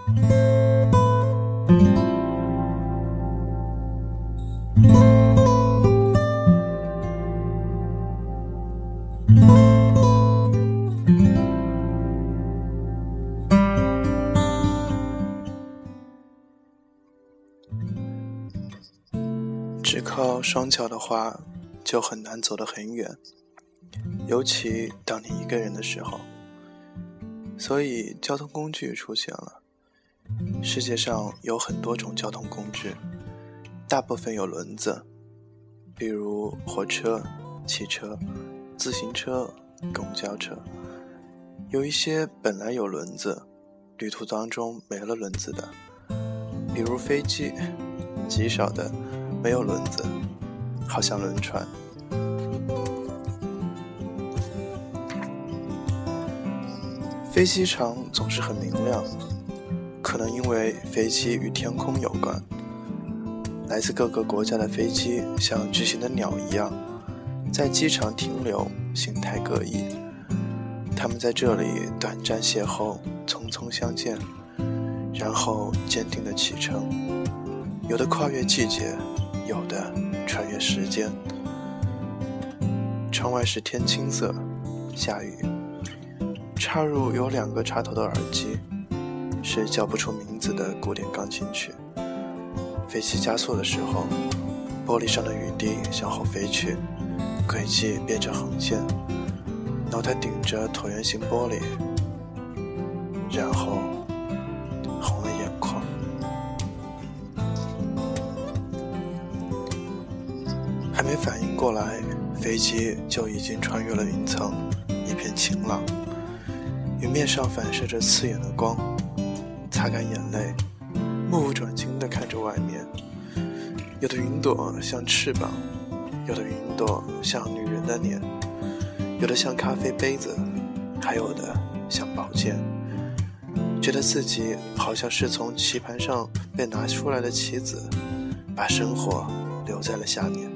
只靠双脚的话，就很难走得很远，尤其当你一个人的时候。所以交通工具出现了。世界上有很多种交通工具，大部分有轮子，比如火车、汽车、自行车、公交车。有一些本来有轮子，旅途当中没了轮子的，比如飞机，极少的没有轮子，好像轮船。飞机场总是很明亮，可能因为飞机与天空有关。来自各个国家的飞机像巨型的鸟一样，在机场停留，形态各异。他们在这里短暂邂逅，匆匆相见，然后坚定地启程。有的跨越季节，有的穿越时间。窗外是天青色，下雨。插入有2个插头的耳机，是叫不出名字的古典钢琴曲。飞机加速的时候，玻璃上的雨滴向后飞去，轨迹变成横线，脑袋顶着椭圆形玻璃，然后红了眼眶。还没反应过来，飞机就已经穿越了云层，一片晴朗。云面上反射着刺眼的光，擦干眼泪，目不转睛地看着外面。有的云朵像翅膀，有的云朵像女人的脸，有的像咖啡杯子，还有的像宝剑。觉得自己好像是从棋盘上被拿出来的棋子，把生活留在了下面。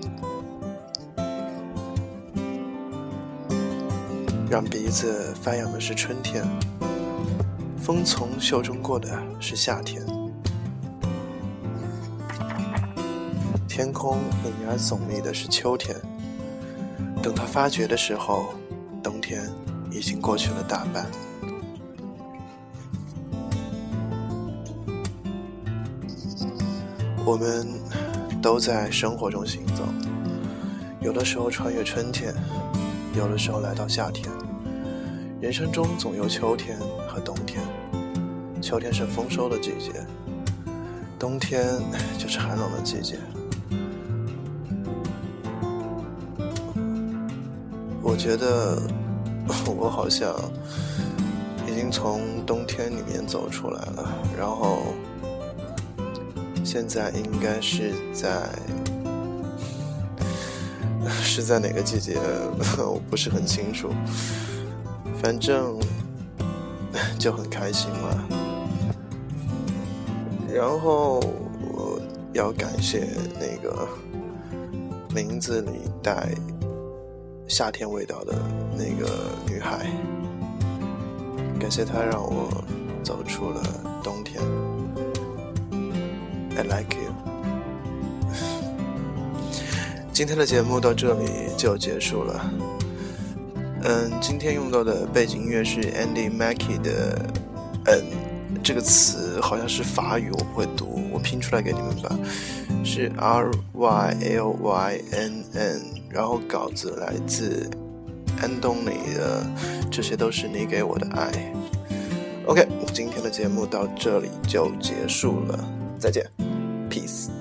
让鼻子发痒的是春天，风从袖中过的是夏天，天空凛然耸立的是秋天。等他发觉的时候，冬天已经过去了大半。我们都在生活中行走，有的时候穿越春天，有的时候来到夏天。人生中总有秋天和冬天，秋天是丰收的季节，冬天就是寒冷的季节。我觉得我好像已经从冬天里面走出来了，然后现在应该是在哪个季节我不是很清楚，反正就很开心了。然后我要感谢那个名字里带夏天味道的那个女孩，感谢她让我走出了冬天。 I like you。 今天的节目到这里就结束了。今天用到的背景音乐是 Andy Mackey 的这个词好像是法语，我不会读，我拼出来给你们吧，是 RYLYNN， 然后稿子来自安东尼的这些都是你给我的爱。 OK， 今天的节目到这里就结束了，再见， Peace。